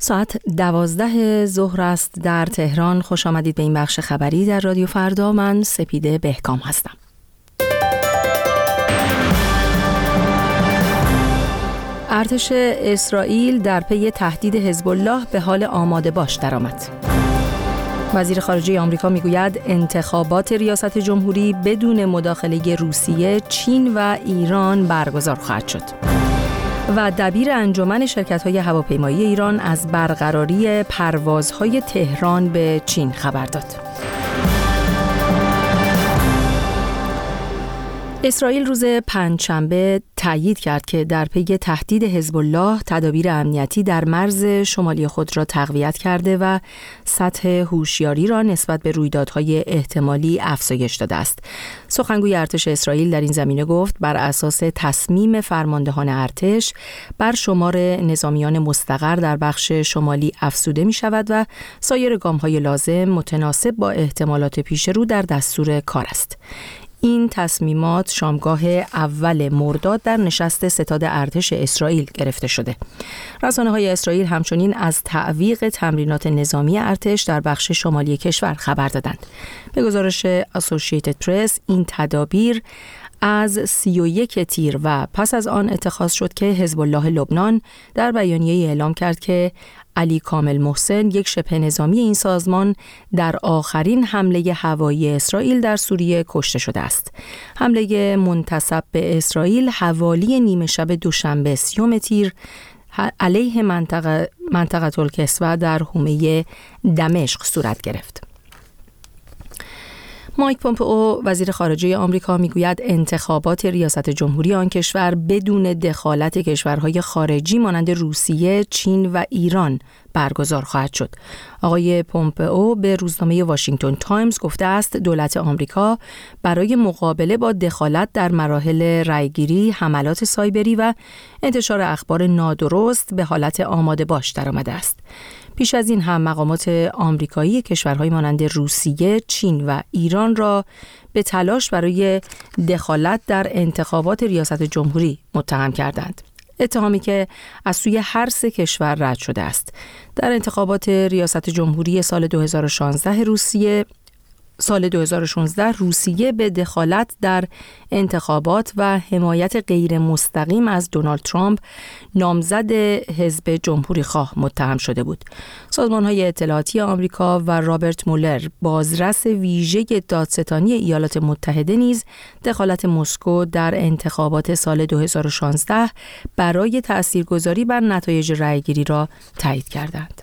ساعت 12 ظهر است در تهران. خوش آمدید به این بخش خبری در رادیو فردا. من سپیده بهکام هستم. ارتش اسرائیل در پی تهدید حزب الله به حال آماده باش درآمد. وزیر خارجه آمریکا میگوید انتخابات ریاست جمهوری بدون مداخله روسیه، چین و ایران برگزار خواهد شد. و دبیر انجمن شرکت‌های هواپیمایی ایران از برقراری پروازهای تهران به چین خبر داد. اسرائیل روز پنجشنبه تأیید کرد که در پی تهدید حزب الله تدابیر امنیتی در مرز شمالی خود را تقویت کرده و سطح هوشیاری را نسبت به رویدادهای احتمالی افزایش داده است. سخنگوی ارتش اسرائیل در این زمینه گفت بر اساس تصمیم فرماندهان ارتش بر شمار نظامیان مستقر در بخش شمالی افزوده می شود و سایر گام‌های لازم متناسب با احتمالات پیش رو در دستور کار است. این تصمیمات شامگاه اول مرداد در نشست ستاد ارتش اسرائیل گرفته شده. رسانه‌های اسرائیل همچنین از تعویق تمرینات نظامی ارتش در بخش شمالی کشور خبر دادند. به گزارش اسوسییتد پرس این تدابیر از 31 تیر و پس از آن اتخاذ شد که حزب الله لبنان در بیانیه‌ای اعلام کرد که علی کامل محسن، یک شبه نظامی این سازمان، در آخرین حمله هوایی اسرائیل در سوریه کشته شده است. حمله منتسب به اسرائیل حوالی نیمه شب دوشنبه 30 تیر علیه منطقه الکسوه در حومه دمشق صورت گرفت. مایک پومپئو وزیر خارجه آمریکا میگوید انتخابات ریاست جمهوری آن کشور بدون دخالت کشورهای خارجی مانند روسیه، چین و ایران برگزار خواهد شد. آقای پومپئو به روزنامه واشنگتن تایمز گفته است دولت آمریکا برای مقابله با دخالت در مراحل رأیگیری، حملات سایبری و انتشار اخبار نادرست به حالت آماده باش درآمده است. پیش از این هم مقامات آمریکایی کشورهای مانند روسیه، چین و ایران را به تلاش برای دخالت در انتخابات ریاست جمهوری متهم کردند. اتهامی که از سوی هر سه کشور رد شده است. در انتخابات ریاست جمهوری سال 2016 روسیه به دخالت در انتخابات و حمایت غیر مستقیم از دونالد ترامپ نامزد حزب جمهوری خواه متهم شده بود. سازمان‌های اطلاعاتی آمریکا و رابرت مولر، بازرس ویژه دادستانی ایالات متحده، نیز دخالت مسکو در انتخابات سال 2016 برای تاثیرگذاری بر نتایج رأیگیری را تایید کردند.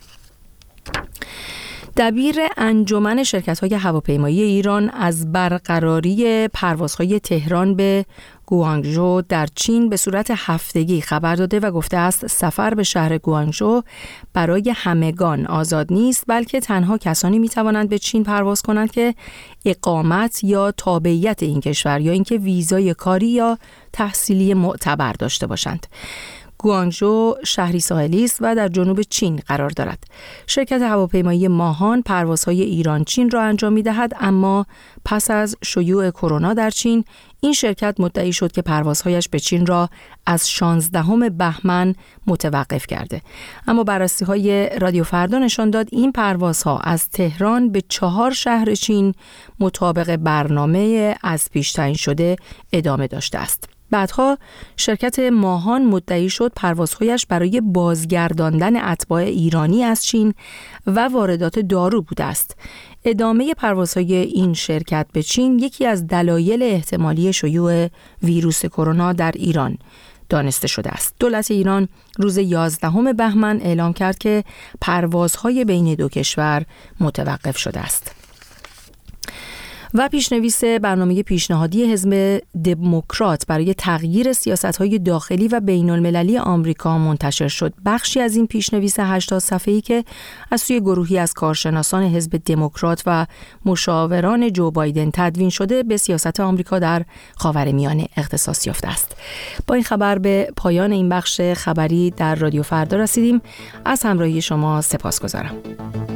دبیر انجمن شرکت‌های هواپیمایی ایران از برقراری پروازهای تهران به گوانگژو در چین به صورت هفتگی خبر داده و گفته است سفر به شهر گوانگژو برای همگان آزاد نیست، بلکه تنها کسانی می‌توانند به چین پرواز کنند که اقامت یا تابعیت این کشور یا اینکه ویزای کاری یا تحصیلی معتبر داشته باشند. گوانگژو شهری ساحلی است و در جنوب چین قرار دارد. شرکت هواپیمایی ماهان پروازهای ایران چین را انجام می‌دهد، اما پس از شیوع کرونا در چین این شرکت مدعی شد که پروازهایش به چین را از 16 بهمن متوقف کرده. اما بررسی‌های رادیو فردا نشان داد این پروازها از تهران به 4 شهر چین مطابق برنامه از پیش تعیین شده ادامه داشته است. بعدها شرکت ماهان مدعی شد پروازهایش برای بازگرداندن اتباع ایرانی از چین و واردات دارو بوده است. ادامه پروازهای این شرکت به چین یکی از دلایل احتمالی شیوع ویروس کرونا در ایران دانسته شده است. دولت ایران روز 11 بهمن اعلام کرد که پروازهای بین دو کشور متوقف شده است. و پیشنویس برنامه پیشنهادی حزب دموکرات برای تغییر سیاست‌های داخلی و بین‌المللی آمریکا منتشر شد. بخشی از این پیشنویس 80 صفحه‌ای که از سوی گروهی از کارشناسان حزب دموکرات و مشاوران جو بایدن تدوین شده به سیاست آمریکا در خاورمیانه اختصاص یافته است. با این خبر به پایان این بخش خبری در رادیو فردا رسیدیم. از همراهی شما سپاسگزارم.